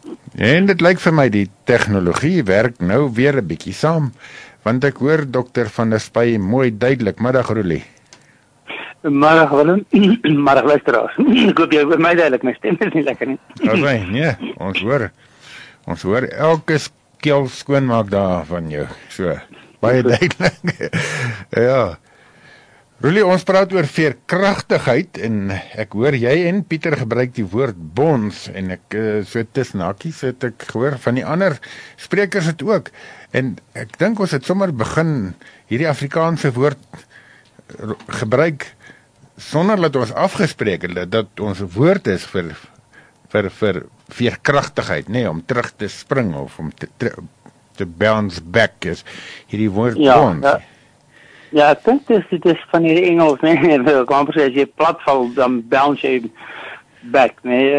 En dit lyk vir my die tegnologie werk nou weer 'n bietjie saam, want ek hoor dokter van der Spy mooi duidelik. Middag Roelie. Middag Willem, middag luisteraars. Ek hoop jy hoor my duidelik, my stem is nie lekker nie. Okay, nee, ons hoor elke keel skoonmaak daar van jou. So, baie duidelik. Ja. Roelie, ons praat oor veerkragtigheid en ek hoor jy en Pieter gebruik die woord bonds en ek so tussen hakies het ek gehoor van die ander sprekers het ook. En ek dink ons het sommer begin hierdie Afrikaanse woord gebruik sonder dat ons afgespreek het dat ons woord is vir veerkragtigheid, nee, om terug te spring of om te bounce back is hierdie woord bonds. Ja, ek dink dit is van die Engels, nee, kan as jy platval, dan bounce jy back, nee,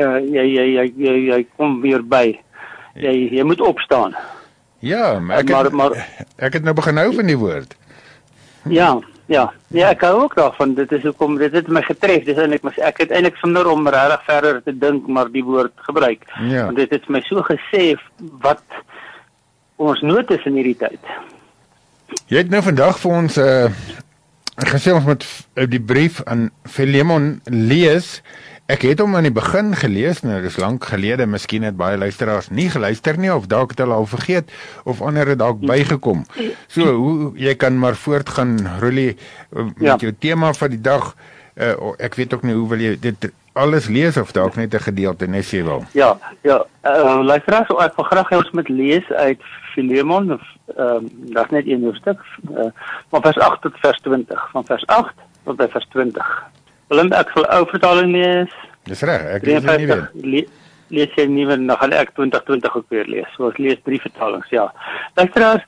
jy kom weer by, jy moet opstaan. Ja, maar ek het nou begin hou van die woord. Ja, ek hou ook daarvan, dit is hoekom, dit het my getref, ek het eintlik sonder om regtig verder te dink, maar die woord gebruik, want dit het my so gesê, wat ons nood is in hierdie tyd. Jy het nou vandag vir ons gesê ons moet die brief aan Philemon lees. Ek het hom aan die begin gelees, nou dis lank gelede, miskien het baie luisteraars nie geluister nie, of dalk het hulle al vergeet, of ander het dalk bygekom. So, jy kan maar voortgaan, Roelie, met jou tema van die dag. Ek weet ook nie, hoe wil jy dit alles lees, of dalk net 'n gedeelte, net jy wil. Ja, luisteraars, ek wil graag hê ons moet lees uit Philemon, dat is net een hoofstuk, van vers 8 tot vers 20, van vers 8 tot by vers 20. Willem, ek sal ou vertaling lees. Dis reg, ek lees dit nie weer. Lees jy nie weer, dan gaan ek 2020 ook weer lees. So ons lees 3 vertalings, ja. Luisteraars,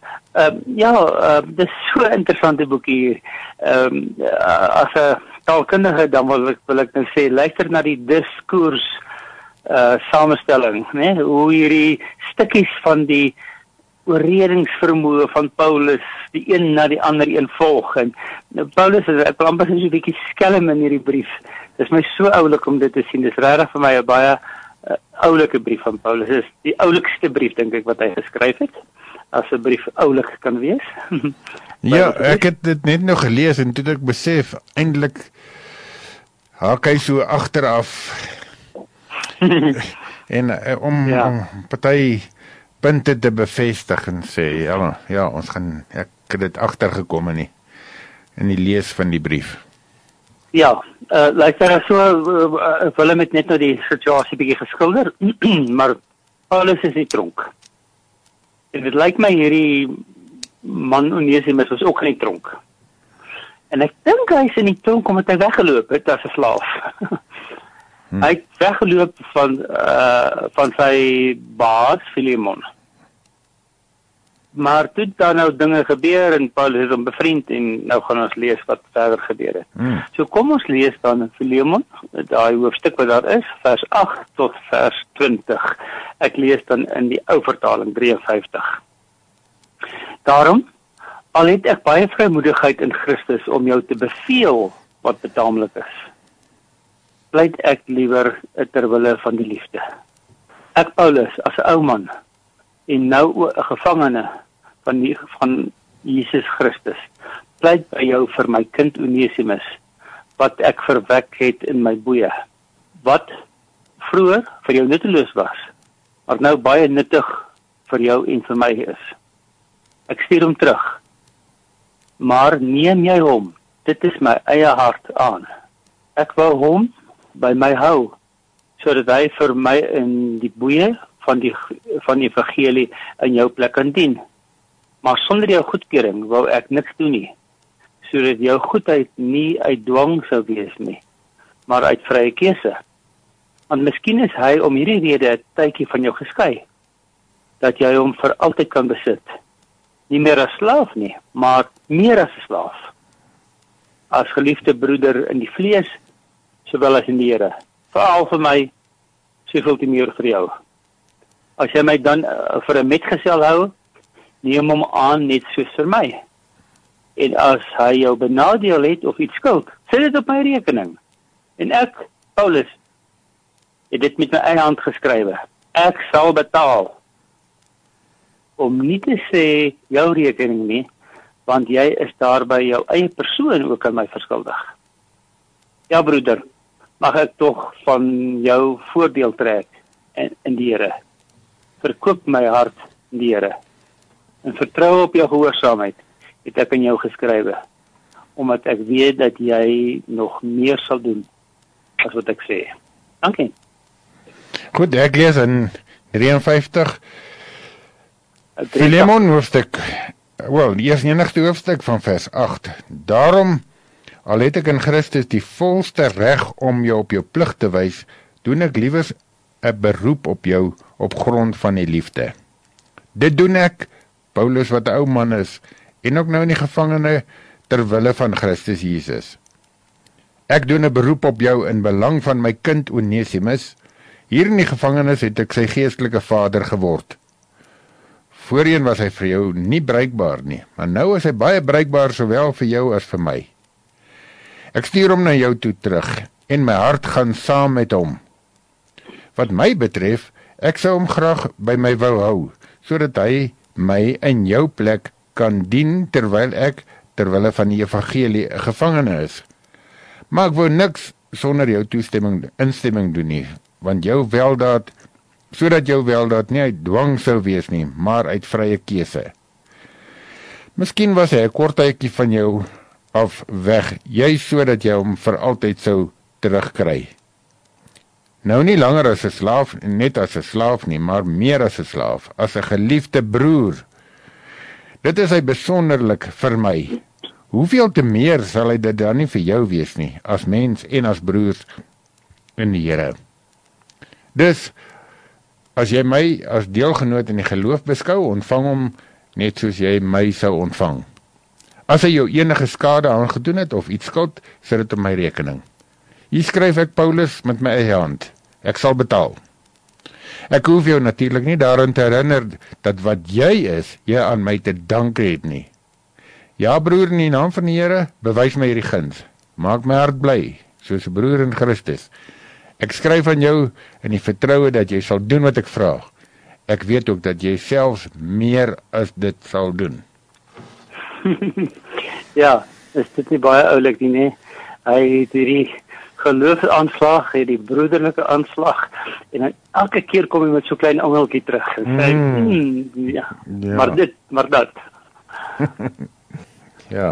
dit is so 'n interessante boekie hier. As 'n taalkundige, dan wil ek nou sê, luister na die diskurs samestelling, né? Hoe hierdie stukkies van die oorredingsvermoë van Paulus, die een na die ander een volg. En Paulus is amper so 'n bietjie skelm in hierdie brief. Dit is my so oulik om dit te sien. Dit is regtig vir my 'n baie oulike brief van Paulus. Dit is die oulikste brief, dink ek, wat hy geskryf het, as 'n brief oulik kan wees. Ja, ek het dit net nou gelees en toe het ek besef, eintlik haak hy so agteraf en om party punte te bevestig en sê, ja, ons gaan, ek het dit agtergekom in die lees van die brief. Ja, luister, so wil met net nou die situasie bietjie geskilder, maar Paulus is in die tronk. En dit lyk my hierdie man Onesimus was ook in die tronk. En ek dink hy is in die tronk omdat hy weggeloop het as 'n slaaf. Hy het weggeloop van sy baas Philemon. Maar toe daar nou dinge gebeur en Paulus het hom bevriend en nou gaan ons lees wat verder gebeur het. So kom ons lees dan in Philemon, daai hoofstuk wat daar is, vers 8 tot vers 20. Ek lees dan in die ou vertaling 53. Daarom, al het ek baie vrymoedigheid in Christus om jou te beveel wat betaamlik is, pleit ek liewer terwille van die liefde. Ek Paulus, as 'n ou man, en nou 'n gevangene van Jesus Christus, pleit by jou vir my kind Onesimus, wat ek verwek het in my boeye, wat vroeër vir jou nutteloos was, maar nou baie nuttig vir jou en vir my is. Ek stuur hom terug, maar neem jy hom, dit is my eie hart aan. Ek wil hom by my hou, sodat hy vir my in die boeye van die evangelie in jou plek kan dien. Maar sonder jou goedkeuring wou ek niks doen nie, sodat jou goedheid nie uit dwang sou wees nie, maar uit vrye keuse. Want miskien is hy om hierdie rede 'n tydjie van jou geskei, dat jy hom vir altyd kan besit. Nie meer as slaaf nie, maar meer as 'n slaaf. As geliefde broeder in die vlees, sowel as in die Here. Veral vir my, soveel te meer vir jou. As jy my dan vir 'n metgesel hou, neem hom aan net soos vir my. En as hy jou benadeel het of iets skuld, sit dit op my rekening. En ek, Paulus, het dit met my eie hand geskrywe. ek sal betaal. Om nie te sê jou rekening nie, want jy is daarby jou eie persoon ook aan my verskuldig. Ja broeder, mag ek tog van jou voordeel trek in die Here. Verkoop my hart in die Here. En vertrou op jou gehoorsaamheid, het ek aan jou geskrywe, omdat ek weet dat jy nog meer sal doen as wat ek sê. Dankie. Goed, ek lees in 53 Filemon hoofstuk, die eerste enigste hoofstuk van vers 8. Daarom, al het ek in Christus die volste reg om jou op jou plig te wys, doen ek liewers 'n beroep op jou op grond van die liefde. Dit doen ek, Paulus wat 'n ou man is, en ook nou in die gevangene ter wille van Christus Jesus. Ek doen 'n beroep op jou in belang van my kind Onesimus. Hier in die gevangenis het ek sy geestelike vader geword. Voorheen was hy vir jou nie bruikbaar nie, maar nou is hy baie bruikbaar sowel vir jou as vir my. Ek stuur hom na jou toe terug, en my hart gaan saam met hom. Wat my betref, ek sou hom graag by my wou hou, sodat hy my in jou plek kan dien, terwyl ek, terwille van die evangelie, gevangene is. Maar ek wou niks sonder jou instemming doen nie, want sodat jou weldaad nie uit dwang sou wees nie, maar uit vrye keuse. Miskien was hy 'n kort tydjie van jou af weg, juist sodat jy hom vir altyd sou terugkry. Nou nie langer as 'n slaaf, net as 'n slaaf nie, maar meer as 'n slaaf, as 'n geliefde broer. Dit is hy besonderlik vir my. Hoeveel te meer sal hy dit dan nie vir jou wees nie, as mens en as broers in die Here. Dus, as jy my as deelgenoot in die geloof beskou, ontvang hom net soos jy my sou ontvang. As hy jou enige skade aangedoen het of iets skuld, sit dit op my rekening. Hier skryf ek Paulus met my eie hand. Ek sal betaal. Ek hoef jou natuurlik nie daaraan te herinner dat wat jy is, jy aan my te dank het nie. Ja, broer, in die naam van die Here, bewys my hierdie guns. Maak my hart bly, soos 'n broer in Christus. Ek skryf aan jou in die vertroue dat jy sal doen wat ek vra. Ek weet ook dat jy selfs meer as dit sal doen. Ja, is dit nie baie oulik nie, nee? Hy het hierdie geloofsaanslag, hierdie broederlike aanslag, en dan elke keer kom hy met so klein engeltjie terug en sê, ja, maar dat. Ja.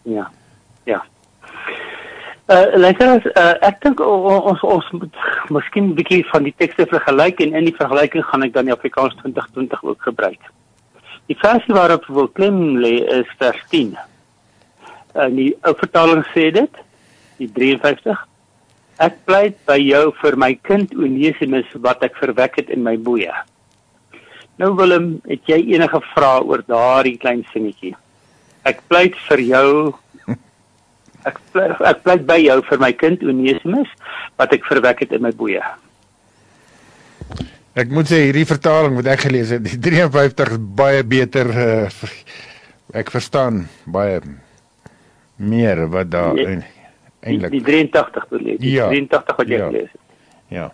Luisteraars, ek dink ons moet miskien 'n bietjie van die tekste vergelyk, en in die vergelyking gaan ek dan die Afrikaans 2020 ook gebruik. Die versie waarop wil klem lê is vers 10. Die ou vertaling sê dit, die 53. Ek pleit by jou vir my kind Onesimus wat ek verwek het in my boeye. Nou Willem, het jy enige vrae oor daardie klein singetjie? Ek pleit vir jou, ek pleit by jou vir my kind Onesimus wat ek verwek het in my boeye. Ek moet sê, hierdie vertaling wat ek gelees het, die 53 is baie beter, ek verstaan baie meer wat daar eintlik. Die 83 bedoel jy, 83 wat jy gelees het.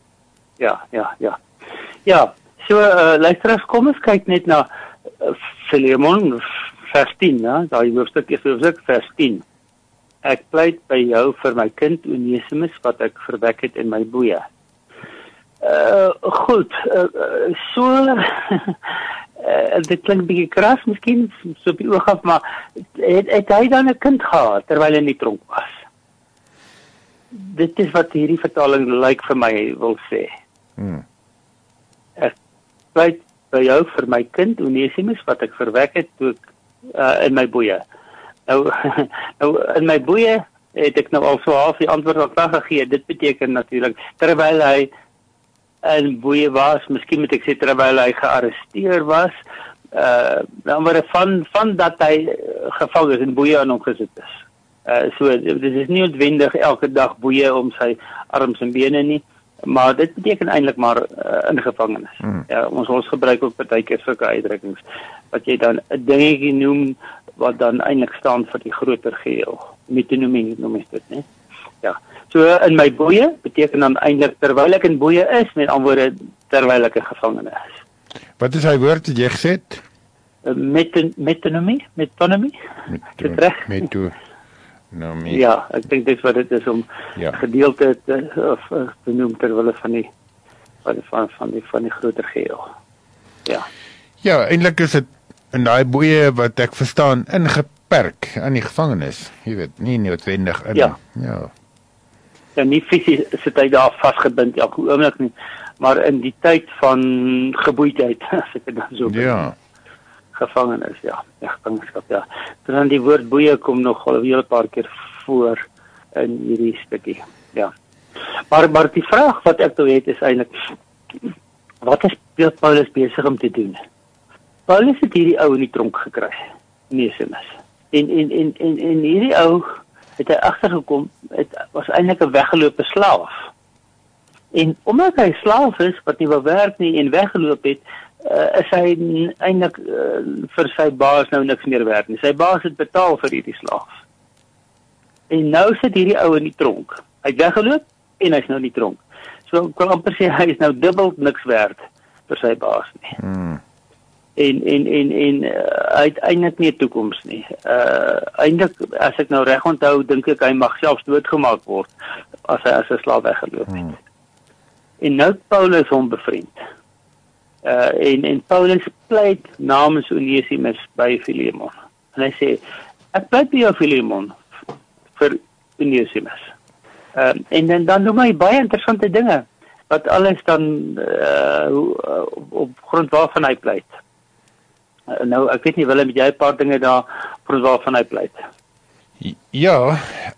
Ja, so luisteraars, kom ons kyk net na Filemon vers 10, daai hoofstuk is vers 10. Ek pleit by jou vir my kind Onesimus wat ek verwek het in my boeye. Goed, dit klink 'n bietjie kras, miskien so op die oog af, maar het hy dan 'n kind gehad terwyl hy in die tronk was? Dit is wat hierdie vertaling lyk vir my wil sê. Ek pleit by jou vir my kind Onesimus wat ek verwek het toe ek in my boeye. Nou in my boeye het ek nou al so half die antwoord al klaar gegee. Dit beteken natuurlik terwyl hy in boeye was, miskien moet ek sê terwyl hy gearresteer was, dan word van dat hy gevang is en boeye aan hom gesit is. So dit is nie noodwendig elke dag boeye om sy arms en bene nie, maar dit beteken eintlik maar in gevangenis. Ja, ons gebruik ook partykeer sulke uitdrukkings wat jy dan 'n dingetjie noem wat dan eintlik staan vir die groter geheel. Metonomie noem dit, né? Ja. So in my boeie beteken dan eintlik terwyl ek in boeie is, met ander woorde terwyl ek 'n gevangene is. Wat is hy woord wat jy gesê het? Metonomie? Metonomie. Ja, ek dink dit wat dit is om gedeelte te noem terwyl van die groter geheel. Ja. Ja, eintlik is dit in daai boeie wat ek verstaan ingeperk aan die gevangenis. Jy weet, nie noodwendig in. Ja, nie fisies sit hy daar vasgebind elke oomblik nie, maar in die tyd van geboeidheid, as ek dit dan so gevangenis, gevangenskap, Dan die woord boeie kom nog al 'n hele paar keer voor in hierdie stukkie. Ja. Maar die vraag wat ek toe het is eintlik, wat is Paulus besig om te doen? Paulus het hierdie ou in die tronk gekry, Onesimus. En hierdie ou het hy agtergekom, het was eintlik 'n weggelope slaaf. En omdat hy slaaf is wat nie wou werk nie en weggeloop het, is hy eintlik vir sy baas nou niks meer werd nie. Sy baas het betaal vir hierdie slaaf. En nou sit hierdie ou in die tronk. Hy het weggeloop en hy's nou in die tronk. So ek kan amper sê hy is nou dubbel niks werd vir sy baas nie. En hy het eintlik nie 'n toekoms nie. Eintlik as ek nou reg onthou, dink ek hy mag selfs doodgemaak word as hy as 'n slaaf weggeloop het. En nou Paulus hom bevriend. En Paulus pleit namens Onesimus by Filemon. En hy sê, ek pleit by jou Filemon vir Onesimus. En dan doen hy baie interessante dinge, wat alles dan op grond waarvan hy pleit. Nou, ek weet nie, Willem, het jy 'n paar dinge daar op grond waarvan hy pleit? Ja,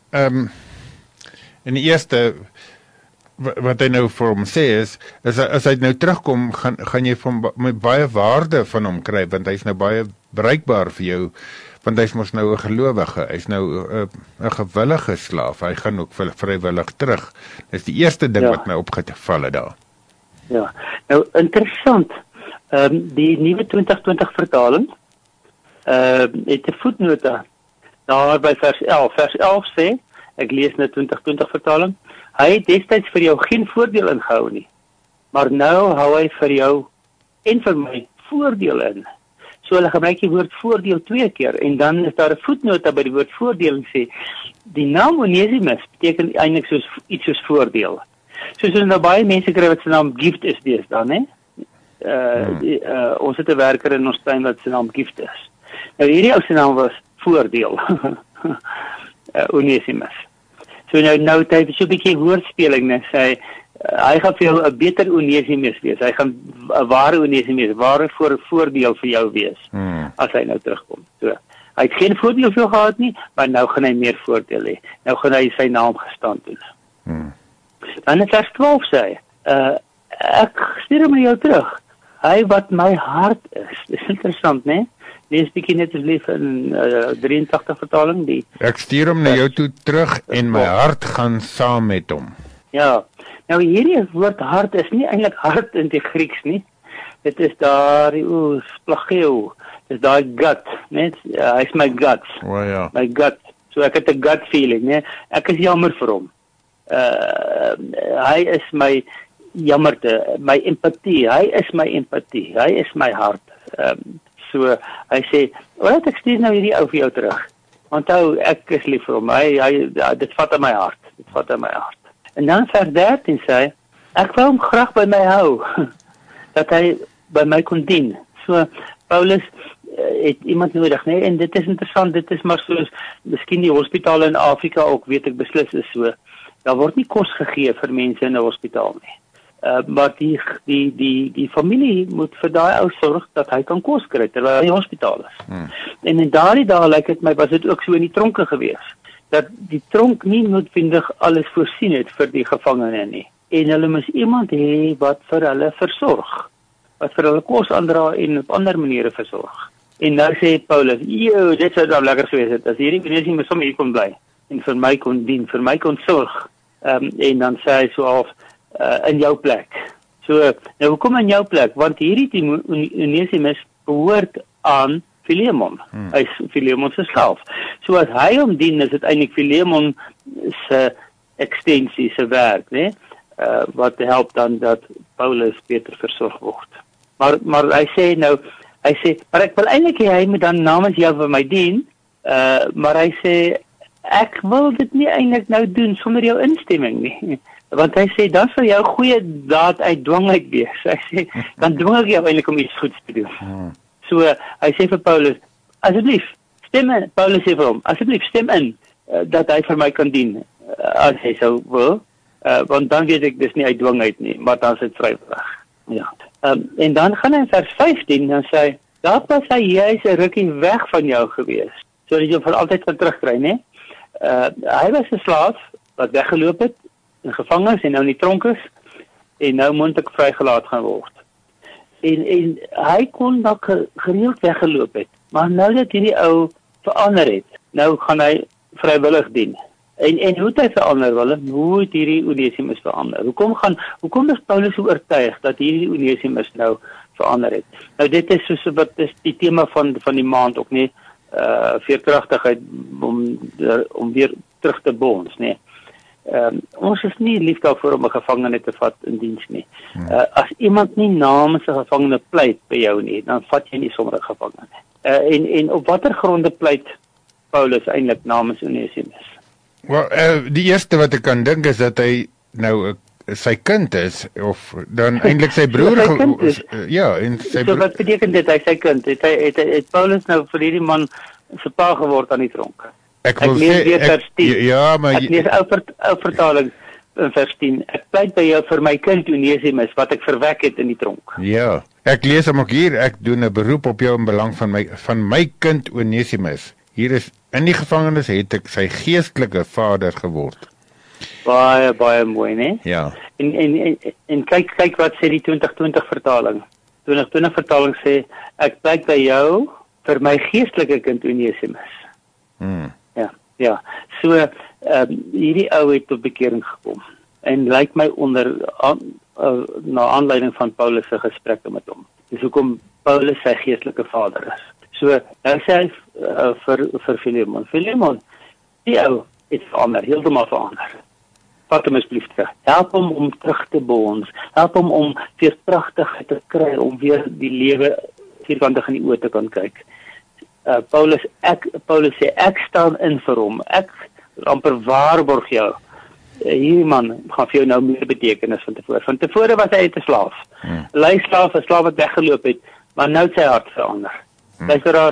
in die eerste, wat hy nou vir hom sê is as hy nou terugkom, gaan jy met baie waarde van hom kry, want hy's nou baie bereikbaar vir jou, want hy's mos nou 'n gelowige, hy's nou 'n gewillige slaaf, hy gaan ook vrywillig terug. Dis die eerste ding wat my opgeval het daar. Ja, nou interessant, die nuwe 2020 vertaling, het 'n voetnota, daar by vers 11. Vers 11 sê, ek lees nou 2020 vertaling, hy het destyds vir jou geen voordeel ingehou nie, maar nou hou hy vir jou en vir my voordeel in. So hulle gebruik die woord voordeel 2 keer, en dan is daar 'n voetnota by die woord voordeel en sê, die naam Onesimus beteken eintlik iets soos voordeel. Soos nou baie mense kry wat sy naam Gift is deesdae, né? Ons het 'n werker in ons tuin wat sy naam Gift is. Nou hierdie ou se naam was Voordeel. Onesimus. So nou het hy so 'n bietjie woordspeling, né? Sê hy gaan vir jou 'n beter Onesimus wees. Hy gaan 'n ware Onesimus, ware voordeel vir jou wees as hy nou terugkom. So hy het geen voordeel vir jou gehad nie, maar nou gaan hy meer voordeel hê. Nou gaan hy sy naam gestaan doen. Dan in vers 12 sê hy, ek stuur hom na jou terug. Hy wat my hart is. Dis interessant, né? Lees bietjie net asseblief in 83 vertaling. Ek stuur hom na jou toe terug en my hart gaan saam met hom. Ja, nou hierdie woord hart is nie eintlik hart in die Grieks nie. Dit is daar, splageo, dit is daar gut, né? Hy's my guts. My gut. So ek het 'n gut feeling, né? Ek is jammer vir hom. Hy is my jammerte, my empatie. Hy is my empatie. Hy is my hart. So hy sê, "Wat ek stuur nou hierdie ou vir jou terug. Onthou, ek is lief vir hom. Dit vat aan my hart. Dit vat aan my hart." En dan vers 13 sê hy, "Ek wou hom graag by my hou, dat hy by my kon dien." So Paulus het iemand nodig, né? En dit is interessant, dit is maar soos miskien die hospitale in Afrika ook, weet ek beslis is so. Daar word nie kos gegee vir mense in 'n hospitaal nie. Maar die familie moet vir daai ou sorg dat hy kan kos kry terwyl hy in die hospitaal is. En in daardie dae lyk dit my was dit ook so in die tronke gewees, dat die tronk nie noodwendig alles voorsien het vir die gevangene nie. En hulle moes iemand hê wat vir hulle versorg, wat vir hulle kos aandra en op ander maniere versorg. En nou sê Paulus, dit sou dan lekker gewees het as hierdie Onesimus sommer hier kon bly en vir my kon dien, vir my kon sorg. En dan sê hy so half in jou plek. So, nou hoekom in jou plek? Want hierdie Onesimus behoort aan Filemon. Hy is Filemon se slaaf. So as hy hom dien, is dit eintlik Filemon se ekstensie se werk, né? Wat help dan dat Paulus beter versorg word. Maar hy sê, maar ek wil eintlik hê hy moet dan namens jou vir my dien, maar hy sê, ek wil dit nie eintlik nou doen sonder jou instemming nie. Want hy sê, dan sal jou goeie daad uit dwang uit wees. Hy sê, dan dwing ek jou eintlik om iets goeds te doen. So, hy sê vir Paulus, asseblief, stem in. Paulus sê vir hom, asseblief, stem in, dat hy vir my kan dien, as hy sou wil, want dan weet ek, dis nie uit dwang uit nie, maar dan is dit vrywillig. Ja. En dan gaan hy in vers 15, dan sê hy, daar was hy juist 'n rukkie weg van jou gewees, sodat jy vir altyd kan terugkry, né? Hy was 'n slaaf wat weggeloop het in gevangenis en nou in die tronk is en nou moontlik vrygelaat gaan word. En hy kon dalk gereeld weggeloop het, maar nou dat hierdie ou verander het, nou gaan hy vrywillig dien. En hoe het hy verander, Willem? Hoe het hierdie Onesimus verander? Hoekom is Paulus so oortuig dat hierdie Onesimus nou verander het? Nou dit is soos wat is die tema van die maand ook, nie? Veerkragtigheid om weer terug te bonds, nee. Ons is nie lief daarvoor om 'n gevangene te vat in diens nie. As iemand nie namens 'n gevangene pleit by jou nie, dan vat jy nie sommer 'n gevangene. En op watter gronde pleit Paulus eintlik namens Onesimus? Wel, die eerste wat ek kan dink is dat hy nou sy kind is, of dan eintlik sy broer, ja, en sy broer. So wat beteken dit, hy sy kind? Het Paulus nou vir hierdie man se pa geword aan die tronk? Ek lees weer vers 10. Ja, maar ek lees ou vertaling in vers 10. Ek pleit by jou vir my kind Onesimus wat ek verwek het in die tronk. Ja, ek lees hom ook hier, ek doen 'n beroep op jou in belang van my kind Onesimus. Hier is in die gevangenis het ek sy geestelike vader geword. Baie mooi, né? Ja. En kyk wat sê die 2020 vertaling. 2020 vertaling sê ek pleit by jou vir my geestelike kind Onesimus. Ja. So hierdie ou het tot bekering gekom en lyk my na aanleiding van Paulus se gesprekke met hom. Dis hoekom Paulus sy geestelike vader is. So nou sê hy vir Philemon, die ou het verander, heeltemal verander. Vat hom asseblief terug. Help hom om terug te bonds. Help hom om weer pragtigheid te kry, om weer die lewe vierkantig in die oë te kan kyk. Paulus sê, ek staan in vir hom. Ek amper waarborg jou. Hierdie man gaan vir jou nou meer beteken as van tevore. Van tevore was hy 'n slaaf. 'n Leislaaf, 'n slaaf wat weggeloop het, maar nou het sy hart verander. Luisteraars,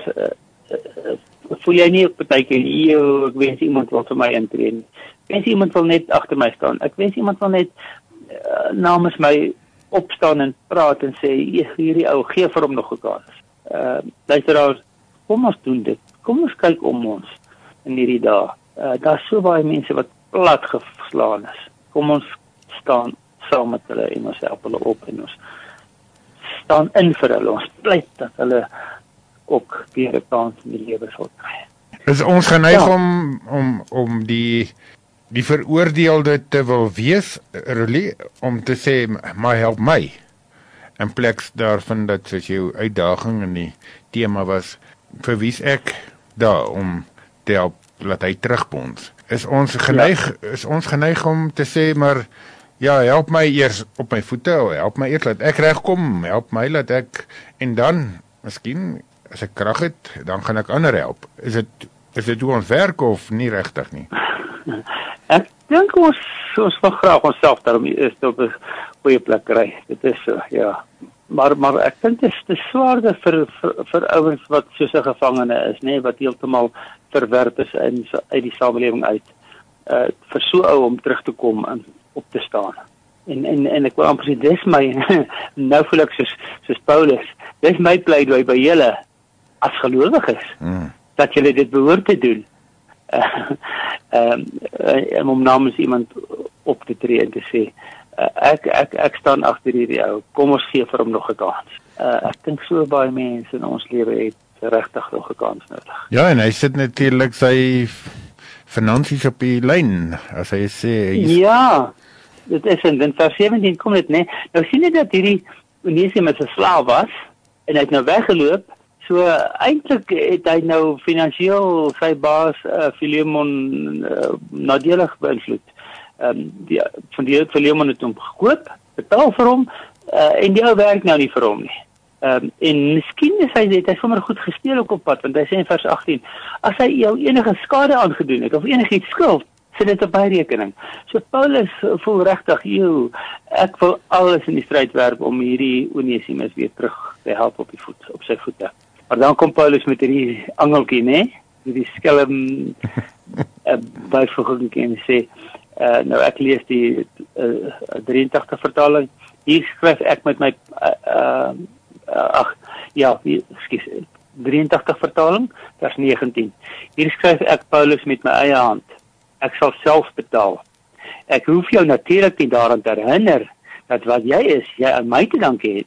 voel jy nie op partykeer, ek wens iemand wil vir my intree nie. Ek wens iemand wil net agter my staan. Ek wens iemand wil net namens my opstaan en praat en sê, hierdie ou, gee vir hom nog 'n kans. Luisteraars, kom ons doen dit. Kom ons kyk om ons in hierdie dae. Daar's so baie mense wat plat geslaan is. Kom ons staan saam met hulle en ons help hulle op en ons staan in vir hulle. Ons pleit dat hulle ook weer 'n kans in die lewe sal kry. Is ons geneig om die veroordeelde te wil wees, Rolie, om te sê, maar help my, in plek daarvan dat soos jou uitdaging in die tema was, vir wie's ek daar om te help, laat hy terugbonds. Is ons geneig om te sê, maar ja, help my eers op my voete, help my eers laat ek regkom, help my laat ek, en dan, miskien, as ek krag het, dan gaan ek ander help. Is dit hoe ons werk of nie regtig nie? Ek dink ons wil graag onsself daarom is op 'n goeie plek kry. Dit is so, ja. Maar ek dink dit is swaarder vir ouens wat soos 'n gevangene is, nê, wat heeltemal verwerp is uit die samelewing uit. Vir so ou om terug te kom en op te staan. En ek wil amper sê, dis my nou voel ek soos Paulus, dis my pleidooi by julle as gelowiges, dat julle dit behoort te doen. Om namens iemand op te tree en te sê, ek staan agter hierdie ou, kom ons gee vir hom nog 'n kans. Ek dink so baie mense in ons lewe het regtig nog 'n kans nodig. Ja, en hy sit natuurlik sy finansies op die lyn, as hy sê. Ja, dit is in vers 17 kom dit, né? Nou sien jy dat hierdie Onesimus 'n slaaf was, en hy het nou weggeloop, so eintlik het hy nou finansiëel sy baas Philemon nadelig beïnvloed. van die Philemon het hom gekoop, betaal vir hom, en die ou werk nou nie vir hom nie. En miskien is hy sommer goed gesteel ook op pad, want hy sê in vers 18, as hy jou enige skade aangedoen het, of enigiets skuld, sit dit op my rekening. So Paulus voel regtig, ek wil alles in die stryd werp om hierdie Onesimus weer terug te help op sy voete. Maar dan kom Paulus met hierdie angeltjie, né? Hierdie skelm byvoeging en sê, nou ek lees die 83 vertaling, hier skryf ek met my 83 vertaling, vers 19. Hier skryf ek Paulus met my eie hand. Ek sal self betaal. Ek hoef jou natuurlik nie daaraan te herinner dat wat jy aan my te danke het.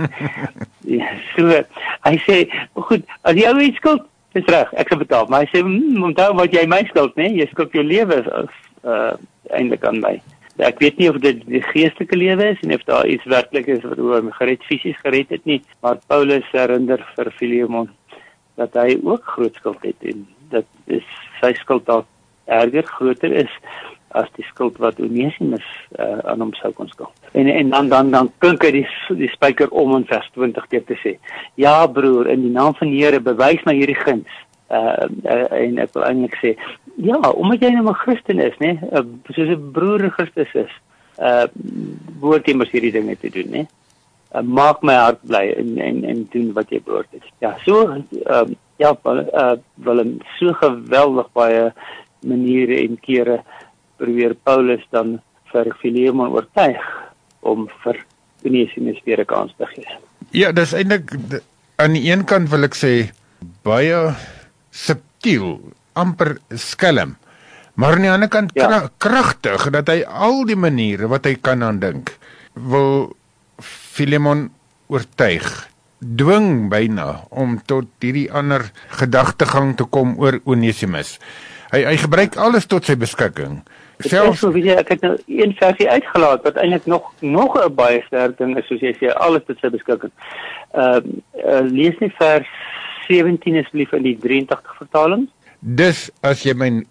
So, hy sê, goed, as jy iets skuld, dis reg, ek sal betaal. Maar hy sê, onthou wat jy my skuld, né? Jy skuld jou lewe eintlik aan my. Ek weet nie of dit die geestelike lewe is en of daar iets werklik is wat hom fisies gered het nie, maar Paulus herinner vir Philemon dat hy ook groot skuld het en dat sy skuld dalk erger groter is as die skuld wat Onesimus aan hom sou kon skuld. En dan klink hy die spyker om in vers 20 te sê, ja broer, in die naam van die Here bewys my hierdie guns. En ek wil eintlik sê, ja, omdat jy nou 'n Christen is, né? Soos 'n broer in Christus is, behoort jy mos hierdie dinge te doen, né? Maak my hart bly en doen wat jy behoort is. Ja, so Willem, so geweldig baie maniere en kere probeer Paulus dan vir Philemon oortuig om vir Onesimus weer 'n kans te gee. Ja, dis eintlik aan die een kant wil ek sê baie subtiel, amper skelm, maar aan die ander kant kragtig, dat hy al die maniere wat hy kan aan dink, wil Philemon oortuig, dwing byna om tot hierdie ander gedagtegang te kom oor Onesimus. Hy gebruik alles tot sy beskikking. Selfs ek het nou een versie uitgelaat wat eintlik nog 'n baie sterk ding is, soos jy sê, alles tot sy beskikking. Lees net vers 17 asseblief in die 83 vertaling. Dis as jy my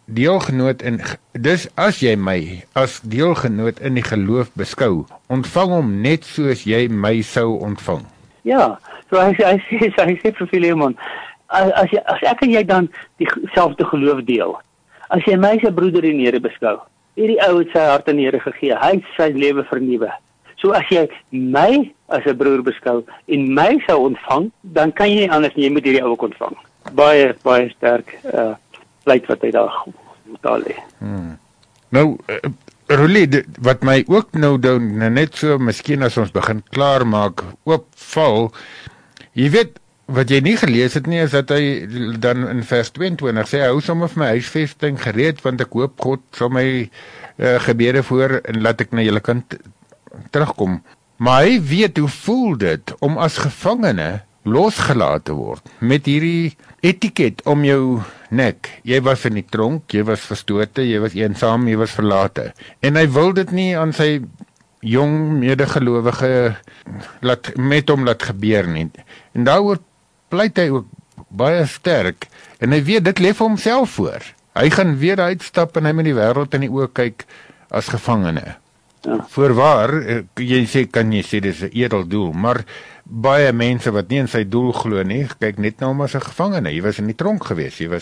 as deelgenoot in die geloof beskou, ontvang hom net soos jy my sou ontvang. Ja, so hy sê vir Philemon, as ek en jy dan dieselfde geloof deel, as jy my sy broeder in die Here beskou, hierdie ou het sy hart aan die Here gegee, hy het sy lewe vernuwe. So as jy my as 'n broer beskou en my sou ontvang, dan kan jy nie anders nie, jy moet hierdie ou ook ontvang. Baie sterk pleit wat hy daar lê. Nou, Roelie, wat my ook nou net so, miskien as ons begin klaar maak, oopval, jy weet, wat jy nie gelees het nie, is dat hy dan in vers 22 sê, hou sommer vir my huisvesting gereed, want ek hoop God sal my gebede voor en laat ek na julle kant terugkom. Maar hy weet hoe voel dit om as gevangene losgelaat te word met hierdie etiket om jou nek. Jy was in die tronk, jy was verstote, jy was eensaam, jy was verlate. En hy wil dit nie aan sy jong medegelowige met hom laat gebeur nie. En daaroor pleit hy ook baie sterk. En hy weet, dit lê vir homself voor. Hy gaan weer uitstap en hy met die wêreld in die oë kyk as gevangene. Ja. Voorwaar, kan jy sê dis 'n edel doel, maar baie mense wat nie in sy doel glo nie, kyk net na hom as 'n gevangene. Jy was in die tronk gewees, jy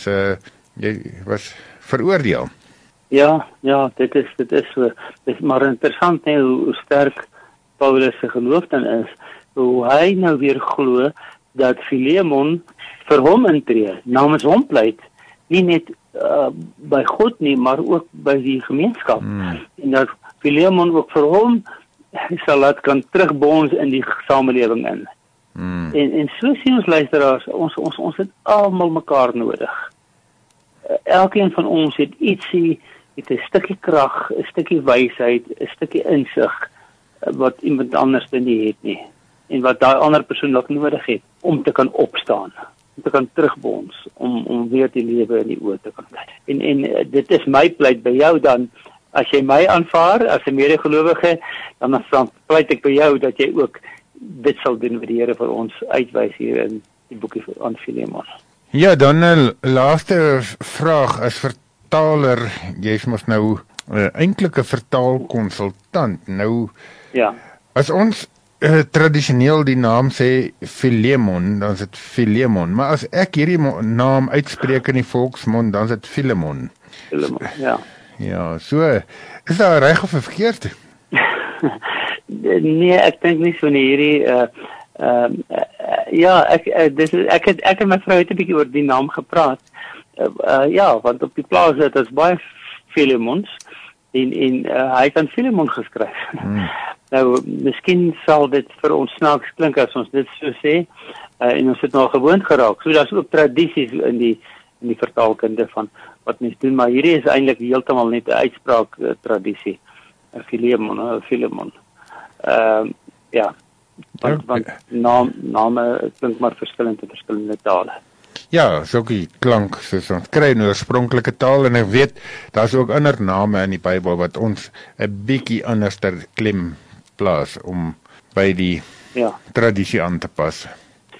was veroordeel. Ja, dit is so. Dit is maar interessant hoe sterk Paulus se geloof dan is, hoe hy nou weer glo dat Philemon vir hom intree, namens hom pleit, nie net by God nie, maar ook by die gemeenskap. En dat Philemon ook vir hom sal laat kan terugbons in die samelewing in. En so sien ons luisteraars, ons het almal mekaar nodig. Elkeen van ons het ietsie, het 'n stukkie krag, 'n stukkie wysheid, 'n stukkie insig wat iemand anders nie het nie. En wat daai ander persoon dalk nodig het om te kan opstaan, om te kan terugbons, om weer die lewe in die oë te kan kyk. En dit is my pleit by jou dan, as jy my aanvaar as 'n medegelowige, dan pleit ek by jou dat jy ook dit sal doen wat die Here vir ons uitwys hier in die boekie aan Philemon. Ja, dan 'n laaste vraag as vertaler, jy's mos nou eintlik 'n vertaalkonsultant. Nou, Ja. as ons tradisioneel die naam sê Philemon, dan is dit Philemon, maar as ek hierdie naam uitspreek in die volksmond, dan is dit Philemon. Ja. Ja, so, is daar reg of verkeerd? Nee, ek dink nie so nie hierdie ja, ek het my vrou het 'n bietjie oor die naam gepraat. Ja, want op die plaas het ons baie Philemons en hy het aan Philemon geskryf. Nou, miskien sal dit vir ons snaaks klink as ons dit so sê, en ons het nou gewoond geraak. So daar's ook tradisies in die vertaalkunde van wat mense doen, maar hierdie is eintlik heeltemal net 'n uitspraak tradisie. Philemon. Ja. Want name klink maar verskillend in verskillende tale. Ja, so 'n klank soos ons kry in 'n oorspronklike taal en ek weet daar's ook ander name in die Bybel wat ons 'n bietjie anderster klem plaas om by die tradisie aan te pas.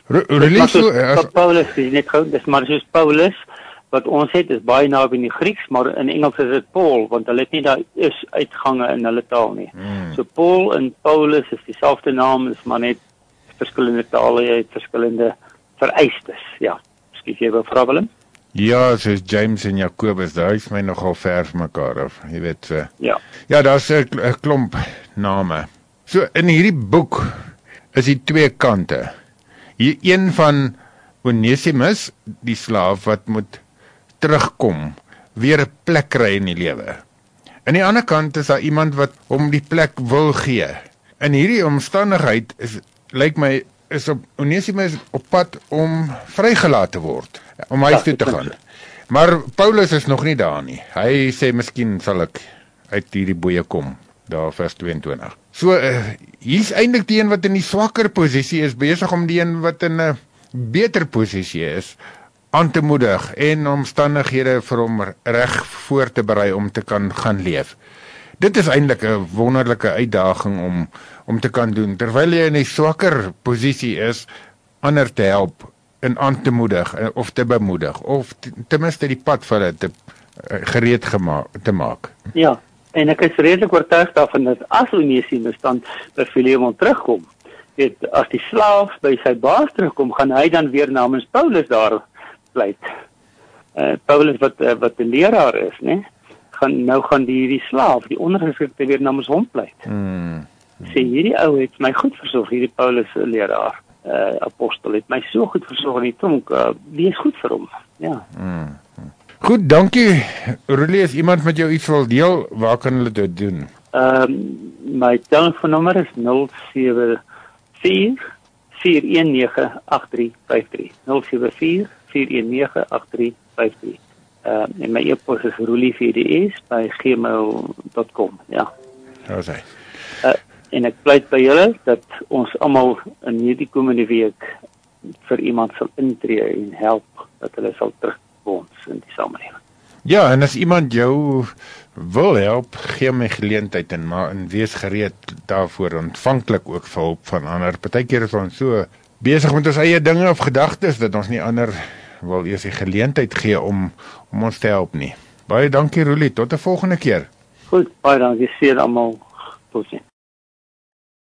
Paulus is net gou, dis maar soos Paulus wat ons het is baie naby in die Grieks, maar in Engels is dit Paul, want hulle het nie daar is uitgange in hulle taal nie. So Paul en Paulus is dieselfde naam, is maar net verskillende tale, jy het verskillende vereistes. Ja, skiet jy wou vra Willem? Ja, soos James en Jakobus, daar is my nogal ver van mekaar af, jy weet so. Ja, daar's 'n klomp name. So in hierdie boek is die twee kante. Hier een van Onesimus, die slaaf wat moet terugkom, weer 'n plek kry in die lewe. Aan die ander kant is daar iemand wat hom die plek wil gee. In hierdie omstandigheid lyk my is Onesimus op pad om vrygelaat te word, om huis toe te gaan. Maar Paulus is nog nie daar nie. Hy sê miskien sal ek uit hierdie boeye kom, daar vers 22. So hier's eintlik die een wat in die swakker posisie is besig om die een wat in 'n beter posisie is aan te moedig en omstandighede vir hom reg voor te berei om te kan gaan leef. Dit is eintlik 'n wonderlike uitdaging om te kan doen, terwyl jy in 'n swakker posisie is, ander te help en aan te moedig of te bemoedig, of ten minste die pad vir hulle gereed te maak. Ja, en ek is redelik oortuig daarvan dat as Onesimus dan by Philemon terugkom, as die slaaf by sy baas terugkom, gaan hy dan weer namens Paulus daar pleit. Paulus wat 'n leraar is, né? gaan die slaaf, die ondergeskikte weer namens hom pleit. Sê hierdie ou het my goed versorg, hierdie Paulus leraar, apostel het my so goed versorg in die tronk, wees goed vir hom. Ja. Goed, dankie. Rulie, as iemand met jou iets wil deel, waar kan hulle dit doen? My telefoonnommer is 074-419-8353. 074-419-8353. En my e-pos is roelie4ds@gmail.com. Ja. Daar is hy. En ek pleit by julle dat ons almal in hierdie komende week vir iemand sal intree en help dat hulle sal terugkom in die samelewing. Ja, en as iemand jou wil help, gee my geleentheid en wees gereed daarvoor, ontvanklik ook vir hulp van ander. Partykeer is ons so besig met ons eie dinge of gedagtes dat ons nie ander wil eers die geleentheid gee om ons te help nie. Baie dankie Roelie, tot 'n volgende keer. Goed, baie dankie, seën almal. Totsiens.